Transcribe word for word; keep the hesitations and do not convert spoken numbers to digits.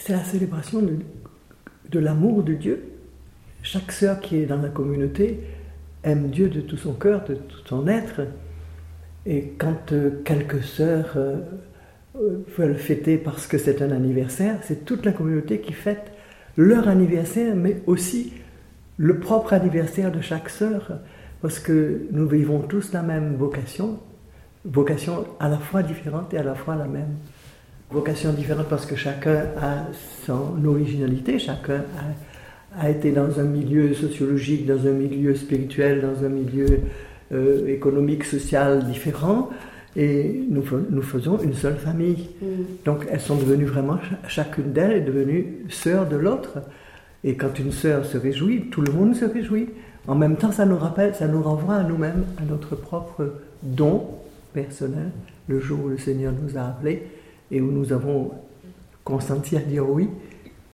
c'est la célébration de, de l'amour de Dieu. Chaque sœur qui est dans la communauté aime Dieu de tout son cœur, de tout son être. Et quand euh, quelques sœurs euh, veulent fêter parce que c'est un anniversaire, c'est toute la communauté qui fête leur anniversaire, mais aussi le propre anniversaire de chaque sœur, parce que nous vivons tous la même vocation, vocation à la fois différente et à la fois la même. Vocation différente parce que chacun a son originalité, chacun a, a été dans un milieu sociologique, dans un milieu spirituel, dans un milieu euh, économique, social différent, et nous, nous faisons une seule famille. Mm. Donc elles sont devenues vraiment, chacune d'elles est devenue sœur de l'autre. Et quand une sœur se réjouit, tout le monde se réjouit. En même temps, ça nous rappelle, ça nous renvoie à nous-mêmes, à notre propre don personnel, le jour où le Seigneur nous a appelés et où nous avons consenti à dire oui,